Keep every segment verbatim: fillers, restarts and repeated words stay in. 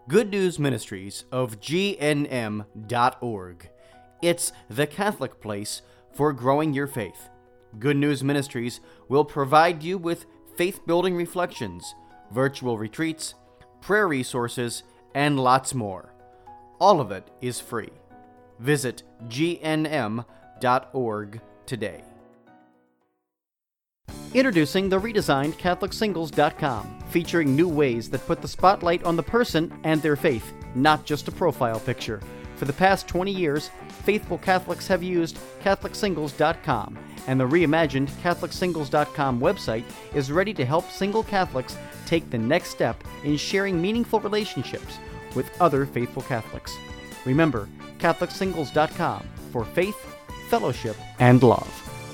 Good News Ministries of G N M dot org. It's the Catholic place for growing your faith. Good News Ministries will provide you with faith-building reflections, virtual retreats, prayer resources, and lots more. All of it is free. Visit G N M dot org today. Introducing the redesigned Catholic Singles dot com, featuring new ways that put the spotlight on the person and their faith, not just a profile picture. For the past twenty years, faithful Catholics have used Catholic Singles dot com, and the reimagined Catholic Singles dot com website is ready to help single Catholics take the next step in sharing meaningful relationships with other faithful Catholics. Remember, Catholic Singles dot com for faith, fellowship, and love.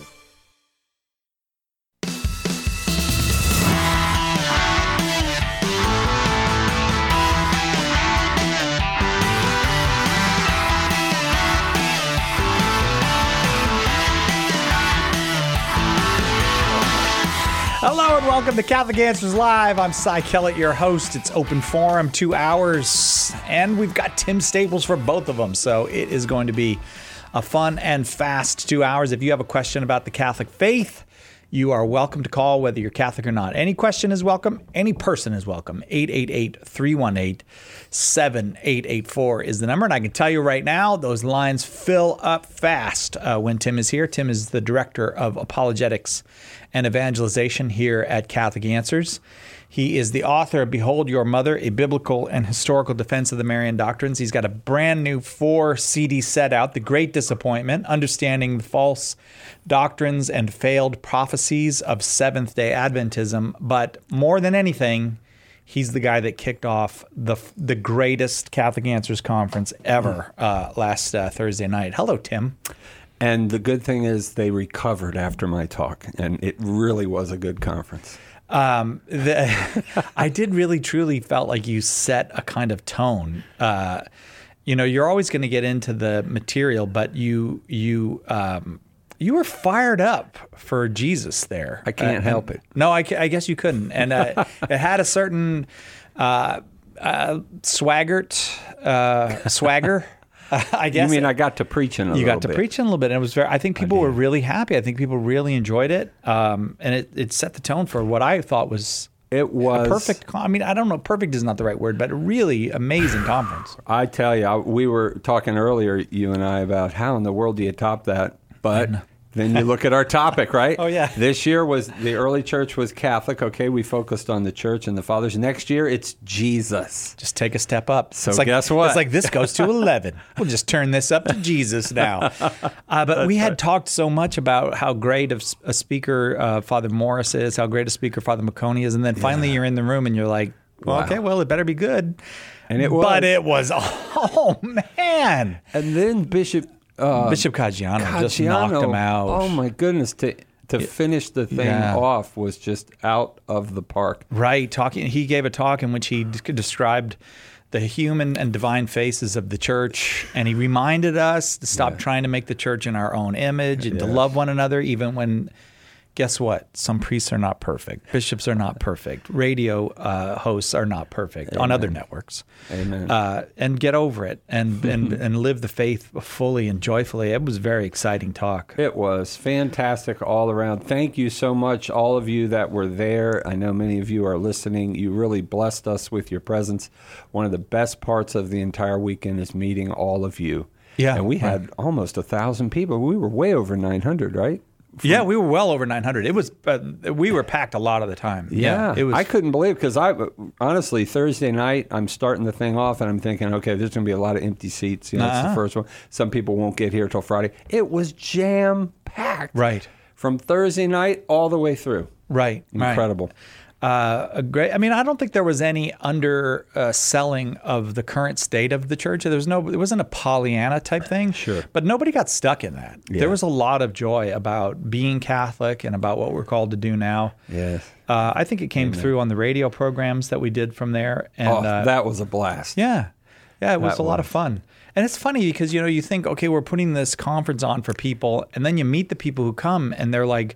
Hello and welcome to Catholic Answers Live. I'm Cy Kellett, your host. It's open forum, two hours, and we've got Tim Staples for both of them, so it is going to be a fun and fast two hours. If you have a question about the Catholic faith, you are welcome to call, whether you're Catholic or not. Any question is welcome. Any person is welcome. eight eight eight, three one eight, seven eight eight four is the number. And I can tell you right now, those lines fill up fast uh, when Tim is here. Tim is the Director of Apologetics and Evangelization here at Catholic Answers. He is the author of Behold Your Mother, A Biblical and Historical Defense of the Marian Doctrines. He's got a brand new four C D set out, The Great Disappointment, Understanding the False Doctrines and Failed Prophecies of Seventh-day Adventism. But more than anything, he's the guy that kicked off the the greatest Catholic Answers conference ever uh, last uh, Thursday night. Hello, Tim. And the good thing is they recovered after my talk, and it really was a good conference. Um, the, I did really, truly felt like you set a kind of tone. Uh, you know, you're always going to get into the material, but you you um, you were fired up for Jesus there. I can't uh, help and, it. No, I, I guess you couldn't. And uh, it had a certain uh, uh, swaggart, uh, swagger. Uh, I guess. You mean I got to preaching a you little got to bit. preaching a little bit, and it was very. I think people were really happy. I think people really enjoyed it, um, and it, it set the tone for what I thought was it was a perfect. I mean, I don't know, perfect is not the right word, but a really amazing conference. I tell you, I, we were talking earlier, you and I, about how in the world do you top that? But then you look at our topic, right? Oh, yeah. This year was the early church was Catholic. Okay, we focused on the church and the fathers. Next year, it's Jesus. Just take a step up. So it's like, guess what? It's like this goes to eleven. We'll just turn this up to Jesus now. Uh, but we had talked so much about how great of a speaker uh, Father Morris is, how great a speaker Father McConey is, and then finally yeah. you're in the room and you're like, well, wow. okay, well, it better be good. And it was. But it was, oh, man. And then Bishop... Uh, Bishop Caggiano, Caggiano just knocked him out. Oh my goodness! To to finish the thing yeah. off was just out of the park. Right, talking. He gave a talk in which he d- described the human and divine faces of the church, and he reminded us to stop yeah. trying to make the church in our own image and yeah. to love one another, even when. Guess what? Some priests are not perfect. Bishops are not perfect. Radio uh, hosts are not perfect Amen. On other networks. Amen. Uh, and get over it and, and, and live the faith fully and joyfully. It was a very exciting talk. It was fantastic all around. Thank you so much, all of you that were there. I know many of you are listening. You really blessed us with your presence. One of the best parts of the entire weekend is meeting all of you. Yeah. And we right. had almost a thousand people. We were way over nine hundred, right? From, yeah, we were well over nine hundred. It was uh, we were packed a lot of the time. Yeah, yeah it was. I couldn't believe because I honestly Thursday night I'm starting the thing off and I'm thinking, okay, there's going to be a lot of empty seats. You know, uh-huh. it's the first one. Some people won't get here till Friday. It was jam packed. Right. From Thursday night all the way through. Right. Incredible. Right. Uh, a great. I mean, I don't think there was any underselling uh, of the current state of the church. There was no. It wasn't a Pollyanna type thing. Sure. But nobody got stuck in that. Yeah. There was a lot of joy about being Catholic and about what we're called to do now. Yes. Uh, I think it came Amen. Through on the radio programs that we did from there. And, oh, uh, that was a blast. Yeah. Yeah, it was that a lot was. of fun. And it's funny because, you know, you think, okay, we're putting this conference on for people, and then you meet the people who come, and they're like,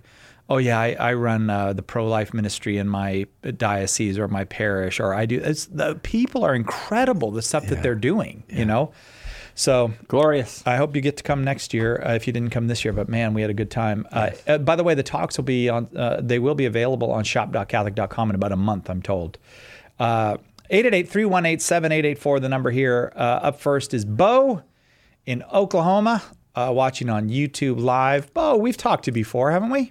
Oh yeah, I, I run uh, the pro-life ministry in my diocese or my parish, or I do. It's, the people are incredible. The stuff yeah. that they're doing, yeah. you know. So glorious. I hope you get to come next year uh, if you didn't come this year. But man, we had a good time. Yes. Uh, uh, by the way, the talks will be on. Uh, they will be available on shop dot catholic dot com in about a month, I'm told. Uh, eight eight eight, three one eight, seven eight eight four, the number here. Uh, up first is Bo in Oklahoma, uh, watching on YouTube Live. Bo, we've talked to you before, haven't we?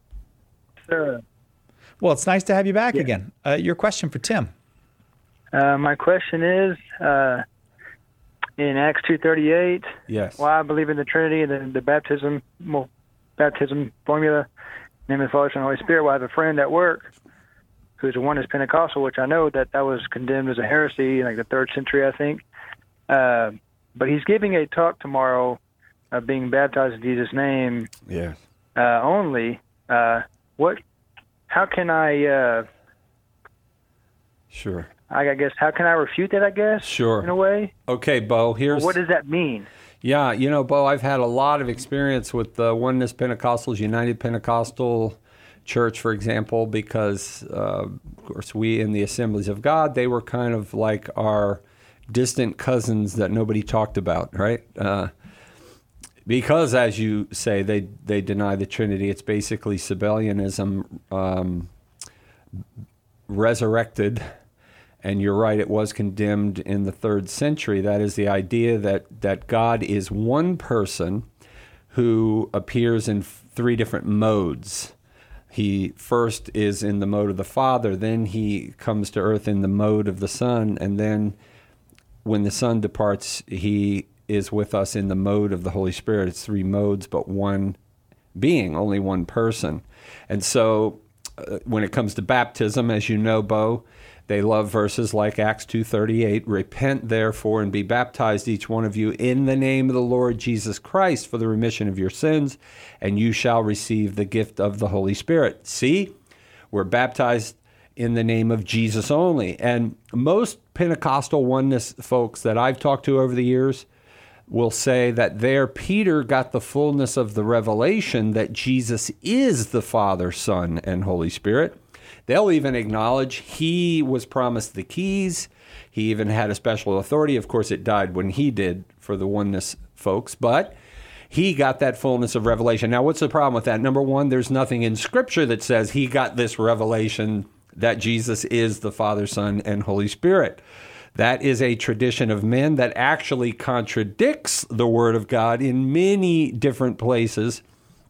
Sure. Well, it's nice to have you back yeah. again. Uh, your question for Tim. Uh, my question is, uh, in Acts two thirty-eight, yes. why I believe in the Trinity and the, the baptism well, baptism formula, name of the Father, Son, and Holy Spirit. Well, I have a friend at work who's a oneness Pentecostal, which I know that that was condemned as a heresy in like the third century, I think. Uh, but he's giving a talk tomorrow of being baptized in Jesus' name yes. uh, only. Uh, what? How can I? Uh, sure. I guess how can I refute that? I guess. Sure. In a way. Okay, Bo. Here's. Well, what does that mean? Yeah, you know, Bo, I've had a lot of experience with the Oneness Pentecostals, United Pentecostal Church, for example, because uh, of course we in the Assemblies of God, they were kind of like our distant cousins that nobody talked about, right? Uh, Because, as you say, they they deny the Trinity. It's basically Sabellianism um, resurrected. And you're right, it was condemned in the third century. That is the idea that, that God is one person who appears in three different modes. He first is in the mode of the Father, then he comes to earth in the mode of the Son, and then when the Son departs, he is with us in the mode of the Holy Spirit. It's three modes, but one being, only one person. And so uh, when it comes to baptism, as you know, Bo, they love verses like Acts two thirty-eight, repent therefore and be baptized each one of you in the name of the Lord Jesus Christ for the remission of your sins, and you shall receive the gift of the Holy Spirit. See, we're baptized in the name of Jesus only. And most Pentecostal oneness folks that I've talked to over the years will say that there Peter got the fullness of the revelation that Jesus is the Father, Son, and Holy Spirit. They'll even acknowledge he was promised the keys. He even had a special authority. Of course, it died when he did for the oneness folks, but he got that fullness of revelation. Now, what's the problem with that? Number one, there's nothing in Scripture that says he got this revelation that Jesus is the Father, Son, and Holy Spirit. That is a tradition of men that actually contradicts the Word of God in many different places,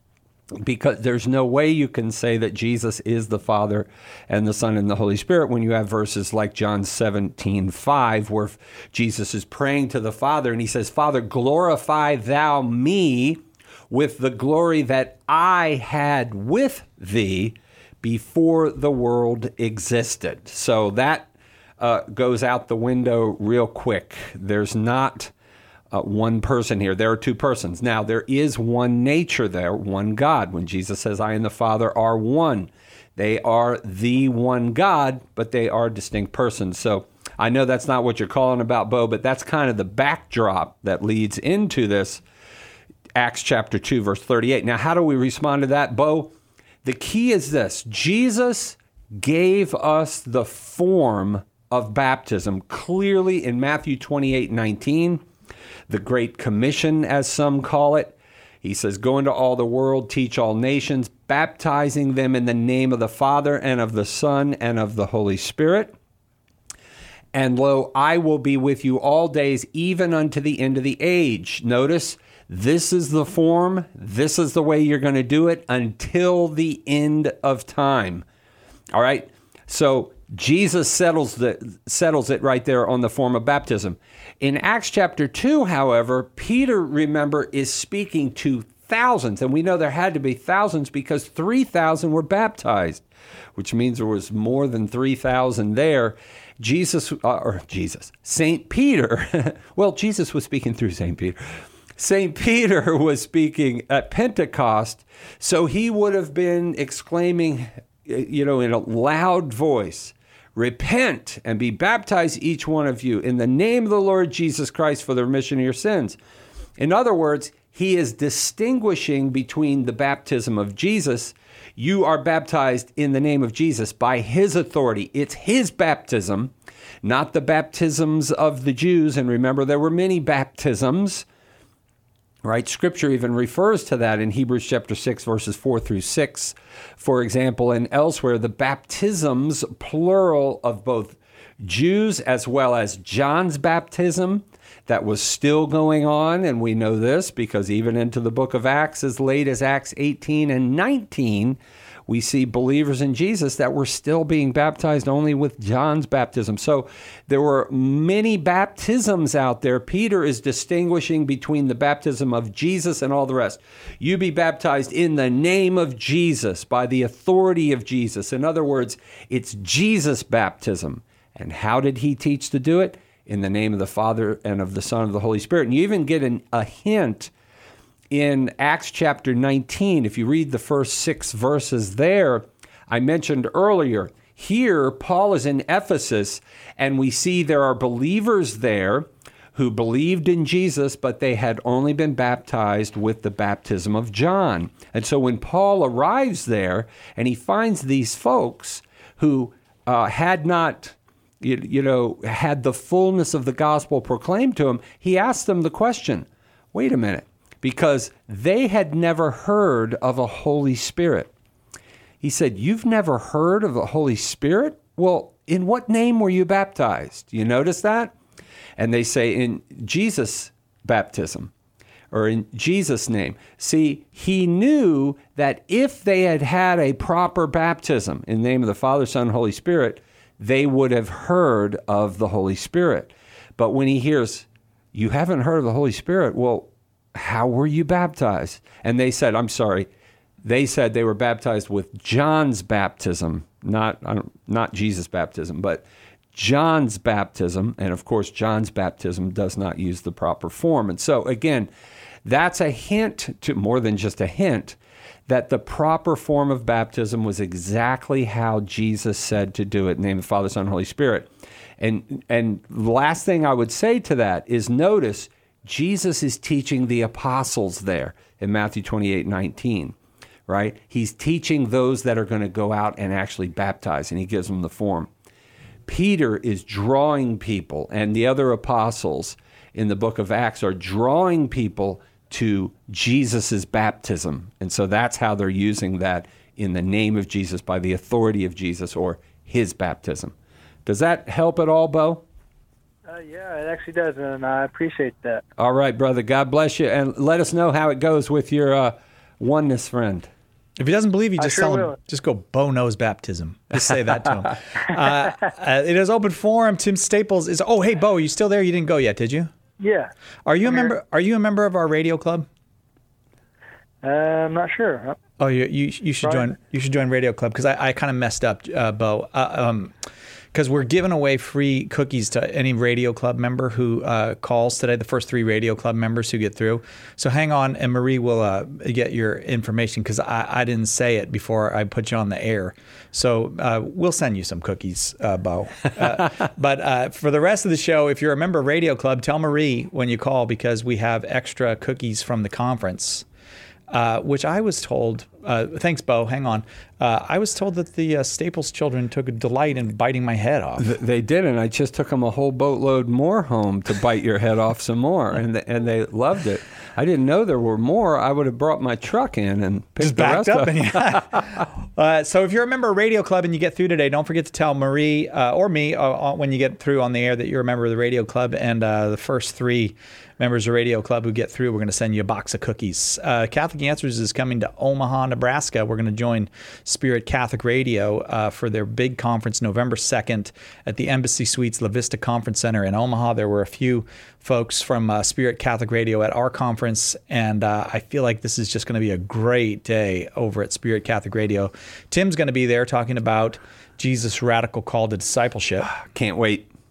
because there's no way you can say that Jesus is the Father and the Son and the Holy Spirit when you have verses like John seventeen five, where Jesus is praying to the Father and he says, Father, glorify thou me with the glory that I had with thee before the world existed. So that uh, goes out the window real quick. There's not Uh, one person here. There are two persons. Now, there is one nature there, one God. When Jesus says, I and the Father are one, they are the one God, but they are distinct persons. So I know that's not what you're calling about, Bo, but that's kind of the backdrop that leads into this Acts chapter two, verse thirty-eight. Now, how do we respond to that, Bo? The key is this. Jesus gave us the form of baptism clearly in Matthew twenty-eight nineteen. The Great Commission, as some call it. He says, go into all the world, teach all nations, baptizing them in the name of the Father and of the Son and of the Holy Spirit. And lo, I will be with you all days, even unto the end of the age. Notice, this is the form, this is the way you're going to do it until the end of time. All right? So Jesus settles the, settles it right there on the form of baptism. In Acts chapter two, however, Peter, remember, is speaking to thousands. And we know there had to be thousands because three thousand were baptized, which means there was more than three thousand there. Jesus, uh, or Jesus, Saint Peter, well, Jesus was speaking through Saint Peter. Saint Peter was speaking at Pentecost, so he would have been exclaiming, you know, in a loud voice, repent and be baptized, each one of you, in the name of the Lord Jesus Christ for the remission of your sins. In other words, he is distinguishing between the baptism of Jesus. You are baptized in the name of Jesus by his authority. It's his baptism, not the baptisms of the Jews. And remember, there were many baptisms, right? Scripture even refers to that in Hebrews chapter six, verses four through six, for example, and elsewhere, the baptisms, plural, of both Jews as well as John's baptism that was still going on. And we know this because even into the book of Acts, as late as Acts eighteen and nineteen, we see believers in Jesus that were still being baptized only with John's baptism. So there were many baptisms out there. Peter is distinguishing between the baptism of Jesus and all the rest. You be baptized in the name of Jesus, by the authority of Jesus. In other words, it's Jesus' baptism. And how did he teach to do it? In the name of the Father and of the Son and of the Holy Spirit. And you even get an, a hint in Acts chapter nineteen. If you read the first six verses there, I mentioned earlier, here Paul is in Ephesus, and we see there are believers there who believed in Jesus, but they had only been baptized with the baptism of John. And so when Paul arrives there and he finds these folks who uh, had not You, you know, had the fullness of the gospel proclaimed to him, he asked them the question, wait a minute, because they had never heard of a Holy Spirit. He said, you've never heard of the Holy Spirit? Well, in what name were you baptized? You notice that? And they say, in Jesus' baptism, or in Jesus' name. See, he knew that if they had had a proper baptism in the name of the Father, Son, and Holy Spirit, they would have heard of the Holy Spirit. But when he hears, you haven't heard of the Holy Spirit, well, how were you baptized? And they said, I'm sorry, they said they were baptized with John's baptism, not, not Jesus' baptism, but John's baptism. And of course, John's baptism does not use the proper form. And so again, that's a hint to, more than just a hint, that the proper form of baptism was exactly how Jesus said to do it, in the name of the Father, Son, and Holy Spirit. And and the last thing I would say to that is, notice, Jesus is teaching the apostles there in Matthew twenty-eight nineteen, right? He's teaching those that are going to go out and actually baptize, and he gives them the form. Peter is drawing people, and the other apostles in the book of Acts are drawing people to Jesus's baptism. And so that's how they're using that, in the name of Jesus, by the authority of Jesus, or his baptism. Does that help at all, Bo? Uh, yeah, it actually does, and I appreciate that. All right, brother. God bless you. And let us know how it goes with your uh, oneness friend. If he doesn't believe you, just sure tell him, will. just go, Bo knows baptism. Just say that to him. uh, uh, it is open forum. Tim Staples is, oh, hey, Bo, are you still there? You didn't go yet, did you? Yeah. Are you a I'm member? here. Are you a member of our radio club? Uh, I'm not sure. Oh, you you, you should Right. join. You should join Radio Club, because I, I kind of messed up, uh, Bo. Uh, um, because we're giving away free cookies to any Radio Club member who uh, calls today. The first three Radio Club members who get through. So hang on, and Marie will uh, get your information, because I, I didn't say it before I put you on the air. So uh, we'll send you some cookies, uh, Bo. Uh, but uh, for the rest of the show, if you're a member of Radio Club, tell Marie when you call, because we have extra cookies from the conference. Uh, which I was told, uh, thanks, Bo, hang on. Uh, I was told that the uh, Staples children took a delight in biting my head off. Th- They did, and I just took them a whole boatload more home to bite your head off some more, and th- and they loved it. I didn't know there were more. I would have brought my truck in and picked Just the backed rest up. up. And yeah. uh, so if you're a member of Radio Club and you get through today, don't forget to tell Marie uh, or me uh, when you get through on the air that you're a member of the Radio Club. And uh, the first three members of Radio Club who get through, we're going to send you a box of cookies. Uh, Catholic Answers is coming to Omaha, Nebraska. We're going to join Spirit Catholic Radio uh, for their big conference November second at the Embassy Suites La Vista Conference Center in Omaha. There were a few folks from uh, Spirit Catholic Radio at our conference, and uh, I feel like this is just going to be a great day over at Spirit Catholic Radio. Tim's going to be there talking about Jesus' radical call to discipleship. Can't wait.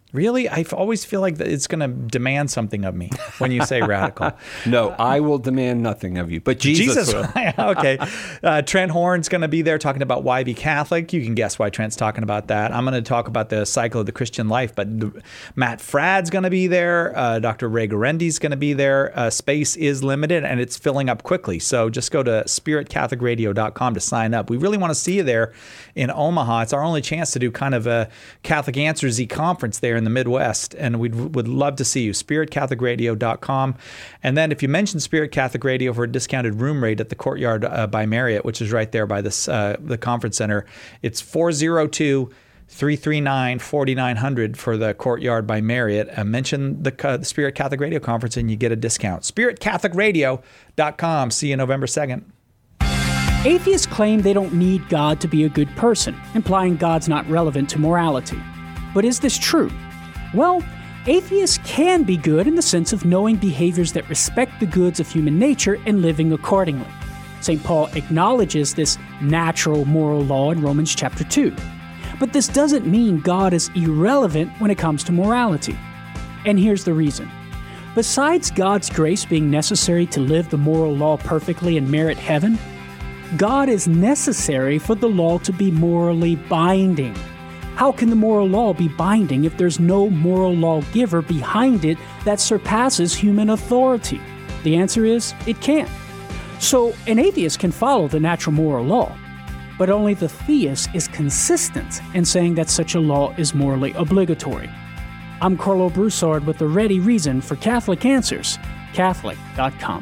Really? I always feel like that it's going to demand something of me when you say radical. No, I will demand nothing of you, but Jesus, Jesus will. Okay. Uh, Trent Horn's going to be there talking about why be Catholic. You can guess why Trent's talking about that. I'm going to talk about the cycle of the Christian life, but the, Matt Fradd's going to be there. Uh, Doctor Ray Garendi's going to be there. Uh, space is limited, and it's filling up quickly. So just go to spirit catholic radio dot com to sign up. We really want to see you there in Omaha. It's our only chance to do kind of a Catholic Answers-y conference there in the Midwest, and we would love to see you. spirit catholic radio dot com. And then if you mention Spirit Catholic Radio for a discounted room rate at the Courtyard uh, by Marriott, which is right there by this uh, the conference center, it's four oh two, three three nine, four nine zero zero for the Courtyard by Marriott. Uh, mention the, uh, the Spirit Catholic Radio Conference and you get a discount. spirit catholic radio dot com. See you November second. Atheists claim they don't need God to be a good person, implying God's not relevant to morality. But is this true? Well, atheists can be good in the sense of knowing behaviors that respect the goods of human nature and living accordingly. Saint Paul acknowledges this natural moral law in Romans chapter two. But this doesn't mean God is irrelevant when it comes to morality. And here's the reason. Besides God's grace being necessary to live the moral law perfectly and merit heaven, God is necessary for the law to be morally binding. How can the moral law be binding if there's no moral lawgiver behind it that surpasses human authority? The answer is, it can't. So an atheist can follow the natural moral law, but only the theist is consistent in saying that such a law is morally obligatory. I'm Carlo Broussard with the ready reason for Catholic Answers, catholic dot com.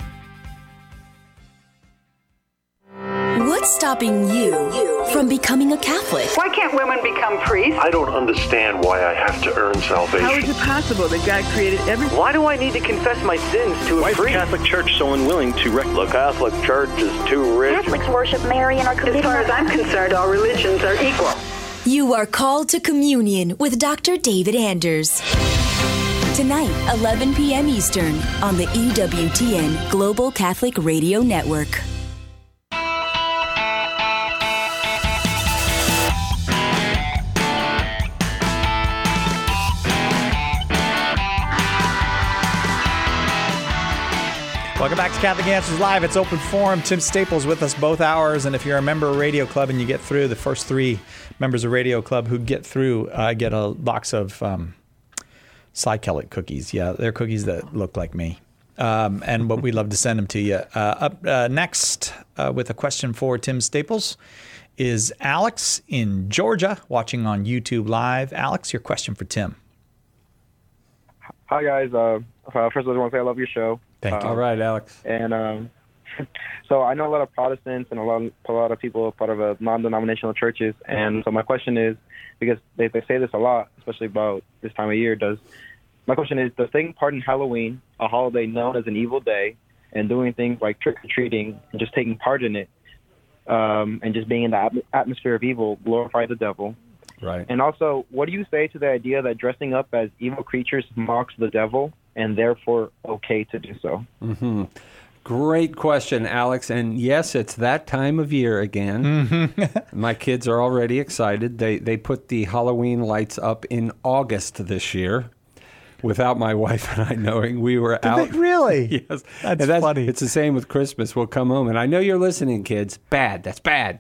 What's stopping you from becoming a Catholic? Why can't women become priests? I don't understand why I have to earn salvation. How is it possible that God created everything? Why do I need to confess my sins to a Why is the priest? Catholic Church so unwilling to rec- The Catholic Church is too rich. Catholics worship Mary and are committed. As far as I'm concerned, all religions are equal. You are called to communion with Doctor David Anders. Tonight, eleven p.m. Eastern, on the E W T N Global Catholic Radio Network. Welcome back to Catholic Answers Live. It's open forum. Tim Staples with us both hours. And if you're a member of Radio Club and you get through, the first three members of Radio Club who get through uh, get a box of um, Cy Kellett cookies. Yeah, they're cookies that look like me. Um, and but we'd love to send them to you. Uh, up uh, next uh, with a question for Tim Staples is Alex in Georgia watching on YouTube Live. Alex, your question for Tim. Hi, guys. Uh, first, I just want to say I love your show. Thank you. All right, Alex. And um, so I know a lot of Protestants and a lot, a lot of people are part of uh, non-denominational churches. And so my question is, because they, they say this a lot, especially about this time of year, does my question is, does taking part in Halloween, a holiday known as an evil day, and doing things like trick-or-treating and just taking part in it, um, and just being in the atm- atmosphere of evil, glorify the devil? Right. And also, what do you say to the idea that dressing up as evil creatures mocks the devil and therefore okay to do so? Mm-hmm. Great question, Alex. And yes, it's that time of year again. Mm-hmm. My kids are already excited. They they put the Halloween lights up in August this year. Without my wife and I knowing, we were Did out. they really? Yes. That's, And funny. It's the same with Christmas. We'll come home, and I know you're listening, kids. Bad. That's bad.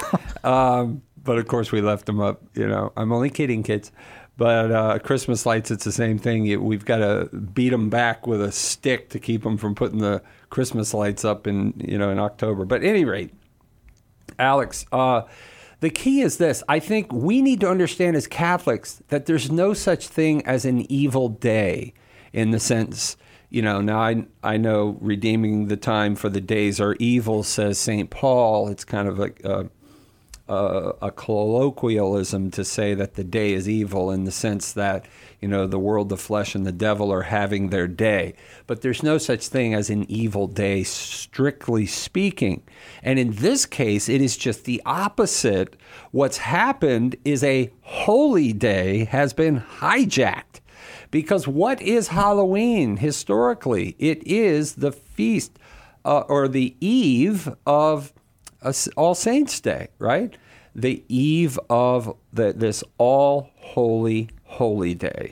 um, but, of course, we left them up. You know, I'm only kidding, kids. But uh, Christmas lights, it's the same thing. You, we've got to beat them back with a stick to keep them from putting the Christmas lights up in, you know, in October. But at any rate, Alex, uh, the key is this. I think we need to understand as Catholics that there's no such thing as an evil day in the sense, you know, now I, I know redeeming the time for the days are evil, says Saint Paul. It's kind of like a, a, a colloquialism to say that the day is evil in the sense that, you know, the world, the flesh, and the devil are having their day. But there's no such thing as an evil day, strictly speaking. And in this case, it is just the opposite. What's happened is a holy day has been hijacked. Because what is Halloween historically? It is the feast uh, or the eve of uh, All Saints' Day, right? The eve of the, this all holy, holy day.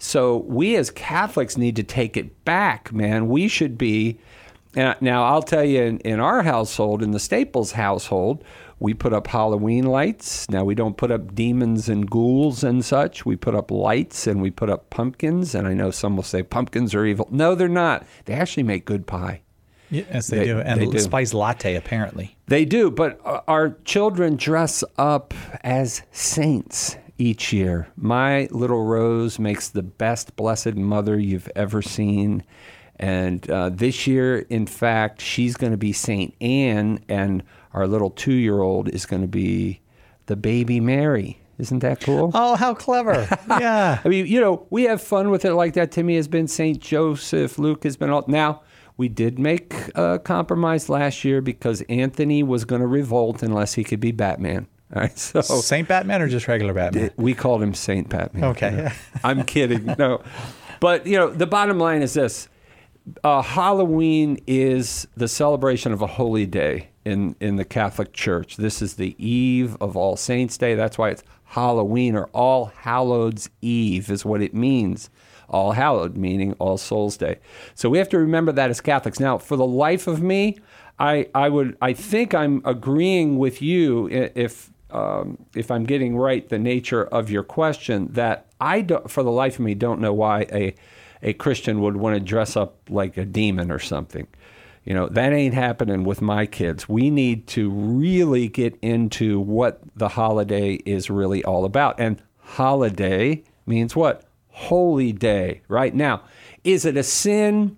So we as Catholics need to take it back, man. We should be, and now I'll tell you, in, in our household, in the Staples household, we put up Halloween lights. Now we don't put up demons and ghouls and such. We put up lights and we put up pumpkins. And I know some will say pumpkins are evil. No, they're not. They actually make good pie. Yes, they, they do. And they a do. spice latte, apparently. They do. But our children dress up as saints each year. My little Rose makes the best Blessed Mother you've ever seen. And uh, this year, in fact, she's going to be Saint Anne, and our little two-year-old is going to be the baby Mary. Isn't that cool? Oh, how clever. Yeah. I mean, you know, we have fun with it like that. Timmy has been Saint Joseph. Luke has been all... Now, we did make a compromise last year because Anthony was going to revolt unless he could be Batman. All right, so Saint Batman or just regular Batman? We called him Saint Batman. Okay. You know? I'm kidding. No. But, you know, the bottom line is this. Uh, Halloween is the celebration of a holy day in, in the Catholic Church. This is the eve of All Saints' Day. That's why it's Halloween, or All Hallows' Eve is what it means. All Hallowed, meaning All Souls' Day. So we have to remember that as Catholics. Now, for the life of me, I, I would I think I'm agreeing with you if um, if I'm getting right the nature of your question, that I don't, for the life of me, don't know why a a Christian would want to dress up like a demon or something. You know, that ain't happening with my kids. We need to really get into what the holiday is really all about. And holiday means what? Holy day, right? Now, is it a sin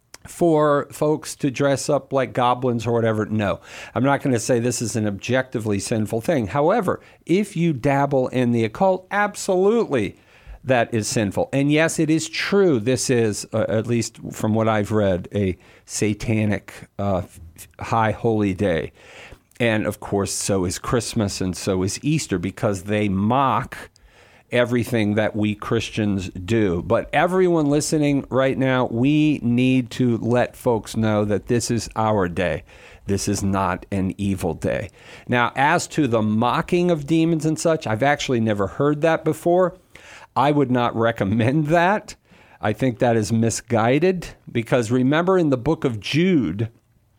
for folks to dress up like goblins or whatever? No. I'm not going to say this is an objectively sinful thing. However, if you dabble in the occult, absolutely that is sinful. And yes, it is true. This is, uh, at least from what I've read, a satanic uh, high holy day. And of course, so is Christmas and so is Easter, because they mock everything that we Christians do. But everyone listening right now, we need to let folks know that this is our day. This is not an evil day. Now, as to the mocking of demons and such, I've actually never heard that before. I would not recommend that. I think that is misguided, because remember in the book of Jude,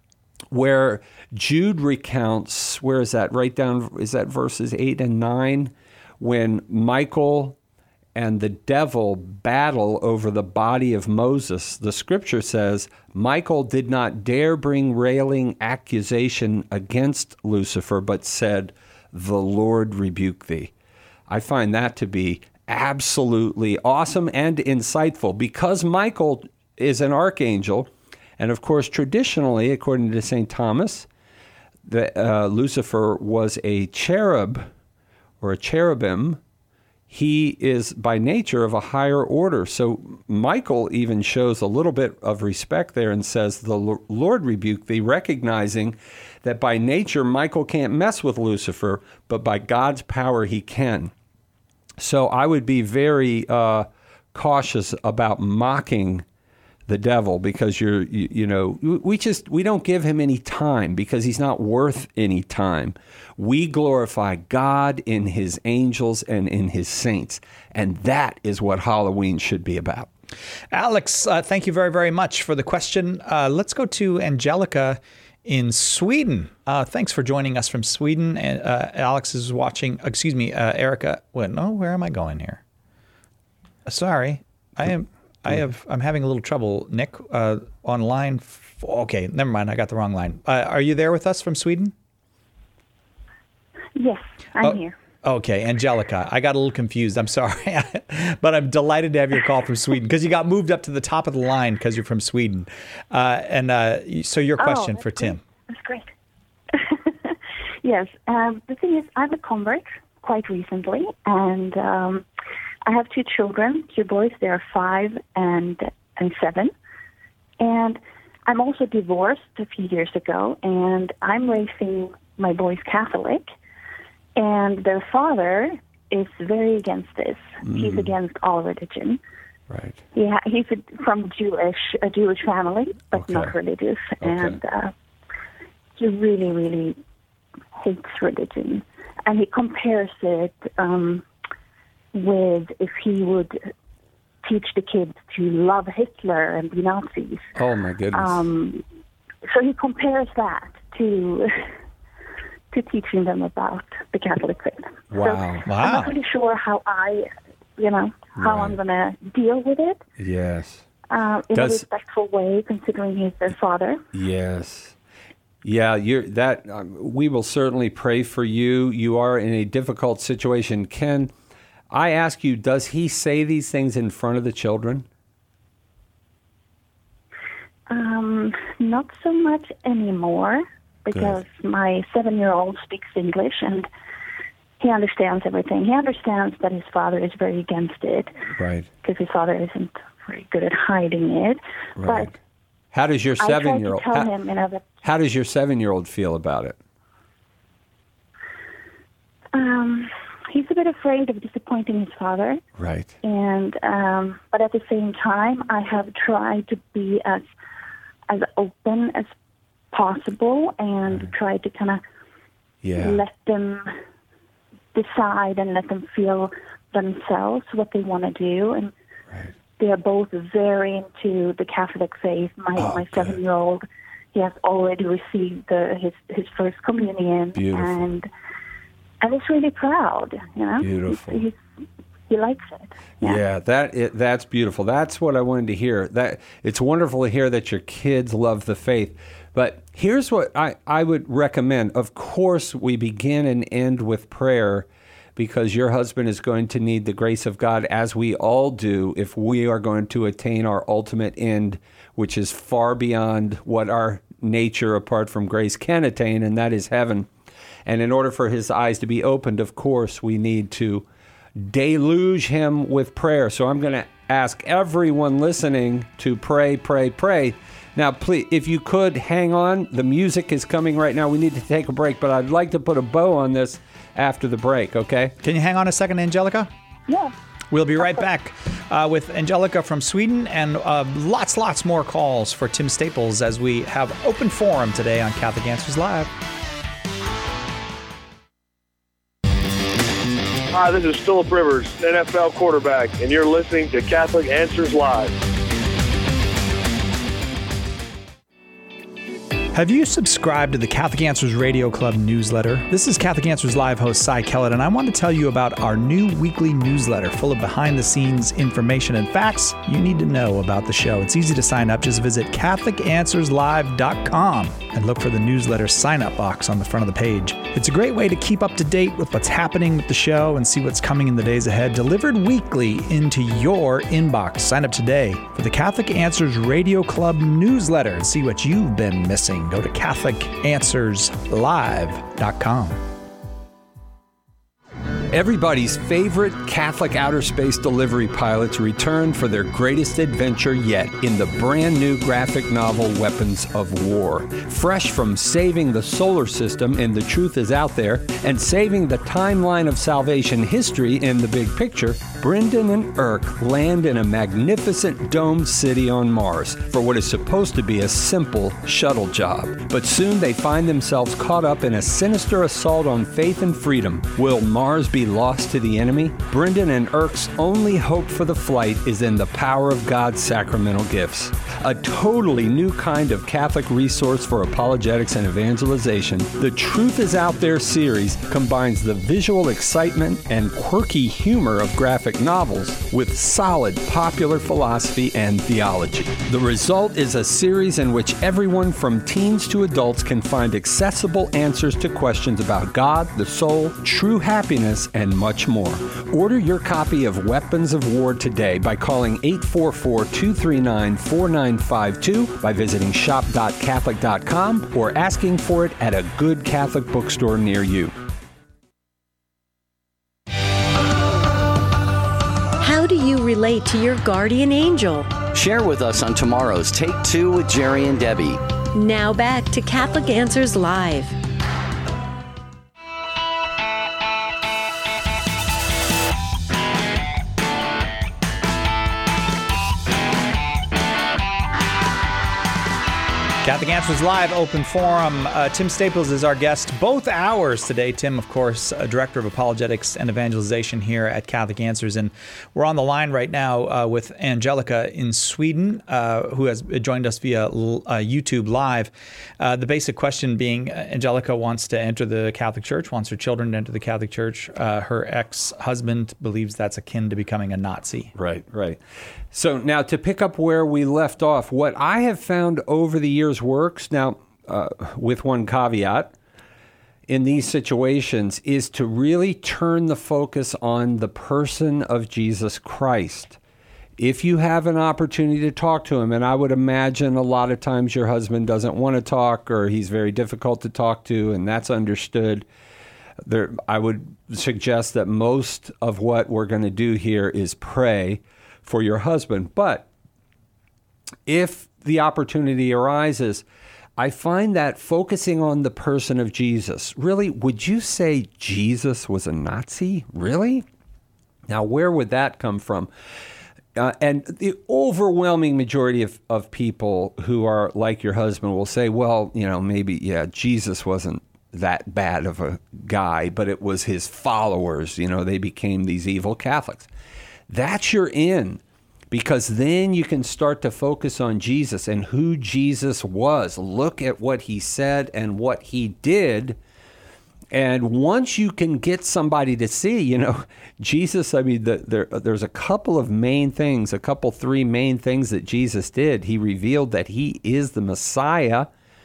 where Jude recounts, where is that? Right down, is that verses eight and nine? When Michael and the devil battle over the body of Moses, the scripture says, Michael did not dare bring railing accusation against Lucifer, but said, the Lord rebuke thee. I find that to be absolutely awesome and insightful, because Michael is an archangel. And of course, traditionally, according to Saint Thomas, the, uh, Lucifer was a cherub or a cherubim. He is by nature of a higher order. So Michael even shows a little bit of respect there and says, the Lord rebuke thee, recognizing that by nature, Michael can't mess with Lucifer, but by God's power, he can. So I would be very uh, cautious about mocking the devil, because you're, you, you know, we just, we don't give him any time, because he's not worth any time. We glorify God in his angels and in his saints. And that is what Halloween should be about. Alex, uh, thank you very, very much for the question. Uh, let's go to Angelica in Sweden. Uh, thanks for joining us from Sweden. And uh, Alex is watching, excuse me, uh, Erica. Wait, no, where am I going here? Uh, sorry, I am... I have, I'm having a little trouble, Nick, uh, online. F- okay, never mind. I got the wrong line. Uh, are you there with us from Sweden? Yes, I'm oh, here. Okay, Angelica, I got a little confused. I'm sorry. But I'm delighted to have your call from Sweden, because you got moved up to the top of the line because you're from Sweden. Uh, and uh, so your question oh, for Tim. Great. That's great. Yes, um, the thing is, I'm a convert quite recently, and um, I have two children, two boys. They are five and and seven. And I'm also divorced a few years ago, and I'm raising my boys Catholic. And their father is very against this. Mm. He's against all religion. Right. He ha- he's a, from Jewish a Jewish family, but okay. not religious. Okay. And uh, he really, really hates religion. And he compares it... Um, with if he would teach the kids to love Hitler and the Nazis. Oh, my goodness. Um, so he compares that to to teaching them about the Catholic faith. Wow. So Wow. I'm not really sure how I, you know, how Right. I'm going to deal with it Yes. uh, in Does- a respectful way, considering he's their father. Yes. Yeah, you're that um, we will certainly pray for you. You are in a difficult situation. Ken, I ask you, does he say these things in front of the children? Um, not so much anymore, because my seven-year-old speaks English and he understands everything. He understands that his father is very against it, Right. because his father isn't very good at hiding it. Right. How does your But I try to seven-year-old tell how, him in other. how does your seven-year-old feel about it? Um, he's a bit afraid of disappointing his father, Right. and um, but at the same time, I have tried to be as as open as possible and try to kind of Yeah. let them decide and let them feel themselves what they want to do. And they are both very into the Catholic faith. My Oh, my good. seven-year-old, he has already received the, his his first communion, Beautiful. and and he's really proud. You know, Beautiful. He's, he's, he likes it. Yeah, that it, that's beautiful. That's what I wanted to hear. That it's wonderful to hear that your kids love the faith. But here's what I, I would recommend. Of course, we begin and end with prayer, because your husband is going to need the grace of God, as we all do, if we are going to attain our ultimate end, which is far beyond what our nature, apart from grace, can attain, and that is heaven. And in order for his eyes to be opened, of course, we need to deluge him with prayer. So I'm going to ask everyone listening to pray, pray, pray. Now, please, if you could hang on, the music is coming right now. We need to take a break, but I'd like to put a bow on this after the break, okay? Can you hang on a second, Angelica? Yeah. We'll be right back uh, with Angelica from Sweden, and uh, lots, lots more calls for Tim Staples as we have open forum today on Catholic Answers Live. Hi, this is Phillip Rivers, N F L quarterback, and you're listening to Catholic Answers Live. Have you subscribed to the Catholic Answers Radio Club newsletter? This is Catholic Answers Live host Cy Kellett, and I want to tell you about our new weekly newsletter full of behind-the-scenes information and facts you need to know about the show. It's easy to sign up. Just visit Catholic Answers Live dot com and look for the newsletter sign-up box on the front of the page. It's a great way to keep up to date with what's happening with the show and see what's coming in the days ahead, delivered weekly into your inbox. Sign up today for the Catholic Answers Radio Club newsletter and see what you've been missing. Go to Catholic Answers Live dot com. Everybody's favorite Catholic outer space delivery pilots return for their greatest adventure yet in the brand new graphic novel Weapons of War. Fresh from saving the solar system in The Truth Is Out There and saving the timeline of salvation history in The Big Picture, Brendan and Irk land in a magnificent domed city on Mars for what is supposed to be a simple shuttle job. But soon they find themselves caught up in a sinister assault on faith and freedom. Will Mars be lost to the enemy? Brendan and Irk's only hope for the flight is in the power of God's sacramental gifts. A totally new kind of Catholic resource for apologetics and evangelization, The Truth Is Out There series combines the visual excitement and quirky humor of graphic novels with solid popular philosophy and theology. The result is a series in which everyone from teens to adults can find accessible answers to questions about God, the soul, true happiness, and much more. Order your copy of Weapons of War today by calling eight four four, two three nine, four nine five two, by visiting shop dot catholic dot com, or asking for it at a good Catholic bookstore near you. How do you relate to your guardian angel? Share with us on tomorrow's Take Two with Jerry and Debbie. Now back to Catholic Answers Live. Catholic Answers Live, open forum. Uh, Tim Staples is our guest both hours today. Tim, of course, uh, Director of Apologetics and Evangelization here at Catholic Answers. And we're on the line right now uh, with Angelica in Sweden, uh, who has joined us via uh, YouTube Live. Uh, the basic question being, uh, Angelica wants to enter the Catholic Church, wants her children to enter the Catholic Church. Uh, her ex-husband believes that's akin to becoming a Nazi. Right, right. So now to pick up where we left off, what I have found over the years works, now uh, with one caveat, in these situations is to really turn the focus on the person of Jesus Christ. If you have an opportunity to talk to him, and I would imagine a lot of times your husband doesn't want to talk or he's very difficult to talk to, and that's understood. There, I would suggest that most of what we're going to do here is pray for your husband. But if the opportunity arises, I find that focusing on the person of Jesus, really, would you say Jesus was a Nazi? Really? Now, where would that come from? Uh, and the overwhelming majority of, of people who are like your husband will say, well, you know, maybe, yeah, Jesus wasn't that bad of a guy, but it was his followers, you know, they became these evil Catholics. That's your in, because then you can start to focus on Jesus and who Jesus was. Look at what he said and what he did. And once you can get somebody to see, you know, Jesus, I mean, the, there, there's a couple of main things, a couple, three main things that Jesus did. He revealed that he is the Messiah,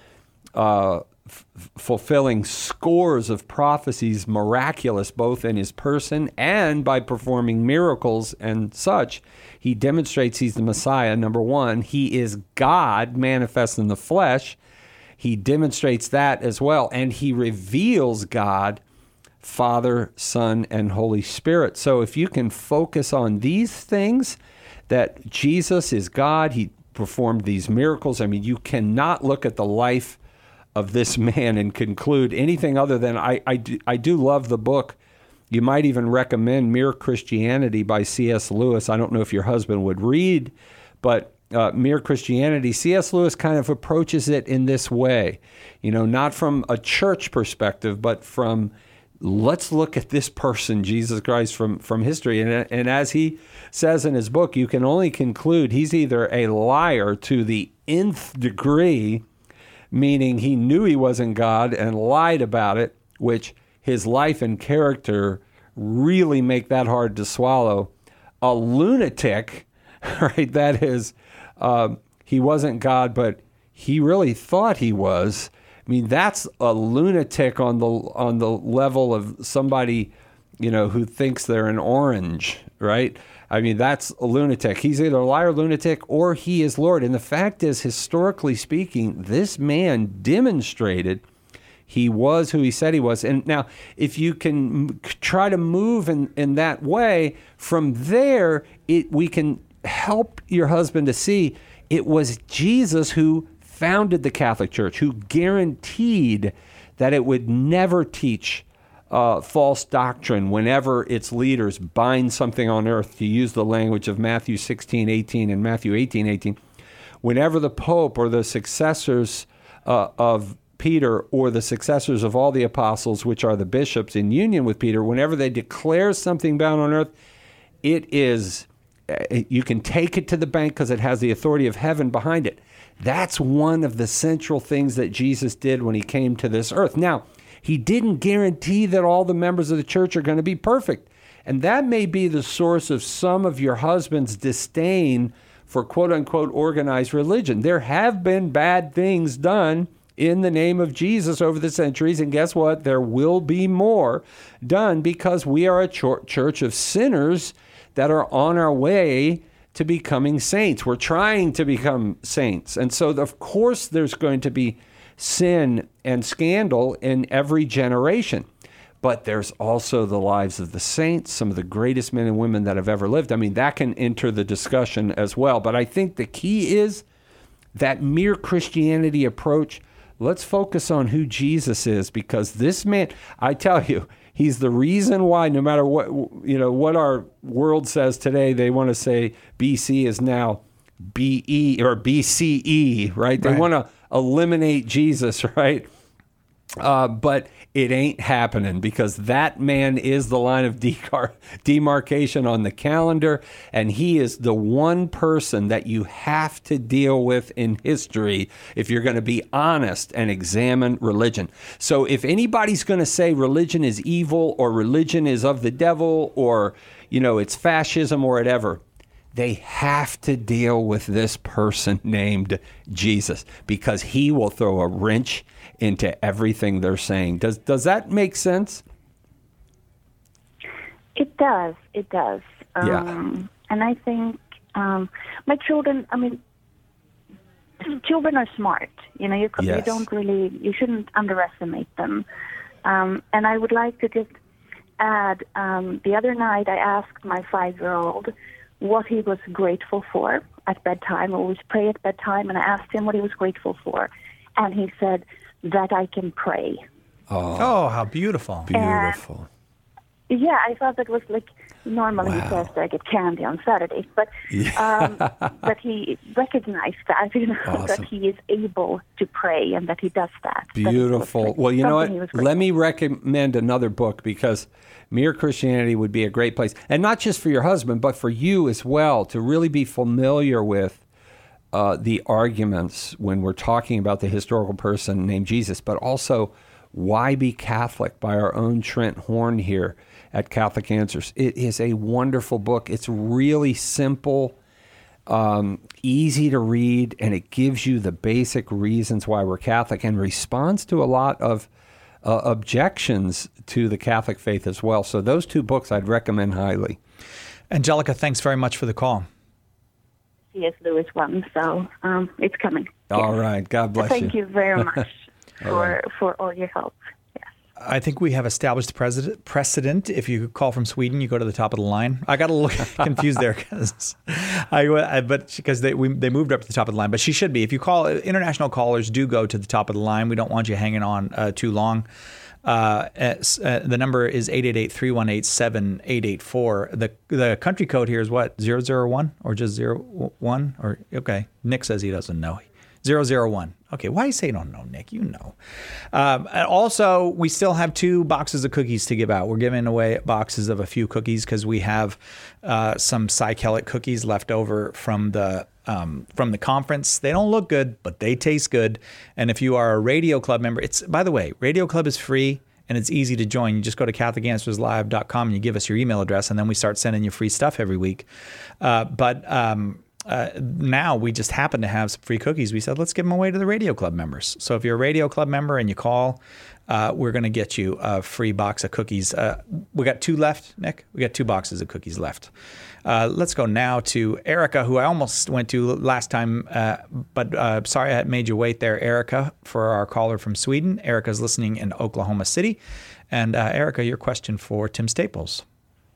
uh, f- fulfilling scores of prophecies, miraculous, both in his person and by performing miracles and such. He demonstrates he's the Messiah, number one. He is God manifest in the flesh. He demonstrates that as well. And he reveals God, Father, Son, and Holy Spirit. So if you can focus on these things, that Jesus is God, he performed these miracles. I mean, you cannot look at the life of this man and conclude anything other than, I, I, do, I do love the book. You might even recommend Mere Christianity by C S Lewis. I don't know if your husband would read, but uh, Mere Christianity, C S Lewis kind of approaches it in this way. You know, not from a church perspective, but from, let's look at this person, Jesus Christ, from, from history. And, and as he says in his book, you can only conclude he's either a liar to the nth degree, meaning he knew he wasn't God and lied about it, which his life and character really make that hard to swallow. A lunatic, right? That is, uh, he wasn't God, but he really thought he was. I mean, that's a lunatic on the on the level of somebody, you know, who thinks they're an orange, right? I mean, that's a lunatic. He's either a liar, lunatic, or he is Lord. And the fact is, historically speaking, this man demonstrated he was who he said he was. And now, if you can m- try to move in, in that way, from there, it we can help your husband to see it was Jesus who founded the Catholic Church, who guaranteed that it would never teach uh, false doctrine whenever its leaders bind something on earth, to use the language of Matthew sixteen eighteen and Matthew eighteen eighteen. Whenever the Pope or the successors uh, of Peter or the successors of all the apostles, which are the bishops in union with Peter, whenever they declare something bound on earth, it is, you can take it to the bank because it has the authority of heaven behind it. That's one of the central things that Jesus did when he came to this earth. Now, he didn't guarantee that all the members of the church are going to be perfect. And that may be the source of some of your husband's disdain for quote-unquote organized religion. There have been bad things done in the name of Jesus over the centuries, and guess what? There will be more done because we are a ch- church of sinners that are on our way to becoming saints. We're trying to become saints. And so, of course, there's going to be sin and scandal in every generation. But there's also the lives of the saints, some of the greatest men and women that have ever lived. I mean, that can enter the discussion as well. But I think the key is that Mere Christianity approach. Let's focus on who Jesus is, because this man, I tell you, he's the reason why, no matter what, you know, what our world says today, they want to say B C is now B E or B C E, right? They Right. want to eliminate Jesus, right? Uh, but it ain't happening because that man is the line of decar- demarcation on the calendar, and he is the one person that you have to deal with in history if you're going to be honest and examine religion. So if anybody's going to say religion is evil or religion is of the devil or, you know, it's fascism or whatever, they have to deal with this person named Jesus because he will throw a wrench into everything they're saying. Does does that make sense? It does. It does. Um, Yeah. And I think um, my children, I mean, children are smart. You know, you, c- you Yes. don't really, you shouldn't underestimate them. Um, and I would like to just add, um, the other night I asked my five-year-old what he was grateful for at bedtime. I always pray at bedtime, and I asked him what he was grateful for. And he said, that I can pray. Oh, oh how beautiful. Beautiful. Yeah, I thought that was like, normally he says that I get candy on Saturdays, but um, that he recognized that, you know, Awesome. that he is able to pray and that he does that. That it was, Beautiful. like, Well, you know something he was what? Let me recommend another book because Mere Christianity would be a great place. And not just for your husband, but for you as well, to really be familiar with uh, the arguments when we're talking about the historical person named Jesus, but also Why Be Catholic by our own Trent Horn here at Catholic Answers. It is a wonderful book. It's really simple, um, easy to read, and it gives you the basic reasons why we're Catholic and responds to a lot of uh, objections to the Catholic faith as well. So those two books I'd recommend highly. Angelica, thanks very much for the call. C S. Lewis one, so um, it's coming. All right. God bless you. Thank you very much All for, right. for all your help. I think we have established precedent. precedent. If you call from Sweden, you go to the top of the line. I got a little confused there because I, I, but because they we, they moved up to the top of the line. But she should be. If you call, international callers do go to the top of the line. We don't want you hanging on uh, too long. Uh, as, uh, the number is eight eight eight, three one eight, seven eight eight four. The the country code here is what, zero zero one or just zero one? Or okay, Nick says he doesn't know. zero zero one. Okay, why you say you don't know, Nick? You know. Um, and also, we still have two boxes of cookies to give out. We're giving away boxes of a few cookies because we have uh, some Cy Kellett cookies left over from the um, from the conference. They don't look good, but they taste good. And if you are a Radio Club member, it's by the way, Radio Club is free. And it's easy to join. You just go to Catholic Answers Live dot com and you give us your email address, and then we start sending you free stuff every week. Uh, but um, uh, now we just happen to have some free cookies. We said, let's give them away to the Radio Club members. So if you're a Radio Club member and you call, uh, we're going to get you a free box of cookies. Uh, we got two left, Nick. We got two boxes of cookies left. Uh, let's go now to Erica, who I almost went to last time, uh, but uh, sorry I made you wait there, Erica, for our caller from Sweden. Erica's listening in Oklahoma City. And uh, Erica, your question for Tim Staples.